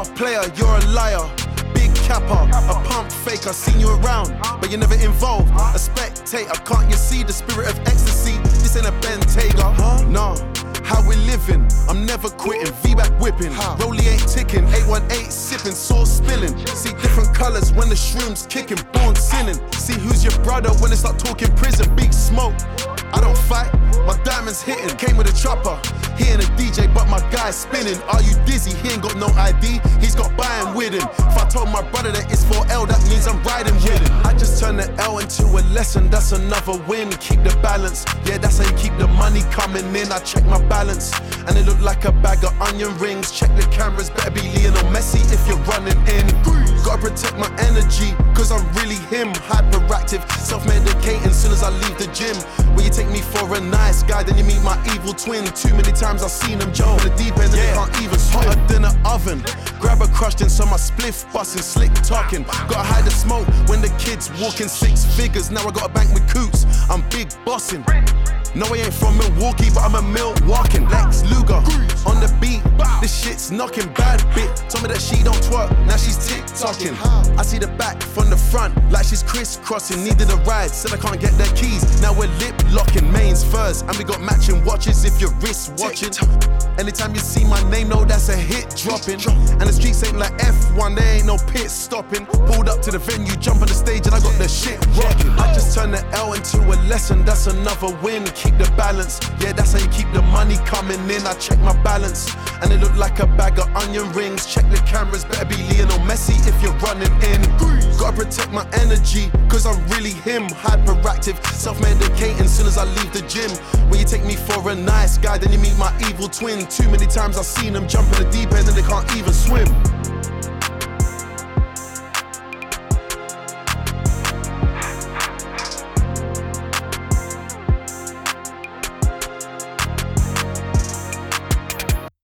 player, you're a liar. Big capper, a pump faker, seen you around, but you're never involved. A spectator, can't you see the spirit of ecstasy? This ain't a Bentayga, nah. How we living, I'm never quitting, V-back whipping, Rollie ain't ticking, 818 sipping, sauce spilling. See different colours when the shrooms kicking, born sinning. See who's your brother when they start talking prison, big smoke. I don't fight, my diamonds hitting, came with a chopper. He ain't a DJ, but my guy's spinning. Are you dizzy? He ain't got no ID, he's got buying with him. If I told my brother that it's 4L, that means I'm riding with him. I just turn the L into a lesson, that's another win. Keep the balance, yeah, that's how you keep the money coming in. I check my balance, and it look like a bag of onion rings. Check the cameras, better be Lionel Messi if you're running in. Gotta protect my energy, cause I'm really him. Hyperactive, self-medicating soon as I leave the gym. When you take me for a nice guy, then you meet my evil twin. Too many times I've seen him jump in the deep end and they can't even swim. Hotter than an oven, grab a crushed in, so my spliff busting, slick talking. Gotta hide the smoke when the kids walking 6 figures. Now I got a bank with coots, I'm big bossing. No, I ain't from Milwaukee, but I'm a Milwaukeean. Lex Luger, on the beat, this shit's knocking. Bad bit, told me that she don't twerk, now she's tick-tocking. I see the back from the front, like she's crisscrossing. Needed a ride, said I can't get their keys. Now we're lip-locking, mains first, and we got matching watches if you're wrist-watching. Anytime you see my name, know that's a hit dropping. And the streets ain't like F1, there ain't no pit stopping. Pulled up to the venue, jump on the stage, and I got the shit rocking. I just turn the L into a lesson, that's another win. Keep the balance, yeah, that's how you keep the money coming in. I check my balance, and it look like a bag of onion rings. Check the cameras, better be Lionel Messi if you're running in. Gotta protect my energy, cause I'm really him. Hyperactive, self-medicating soon as I leave the gym. When you take me for a nice guy, then you meet my evil twin. Too many times I've seen them jump in the deep end and they can't even swim.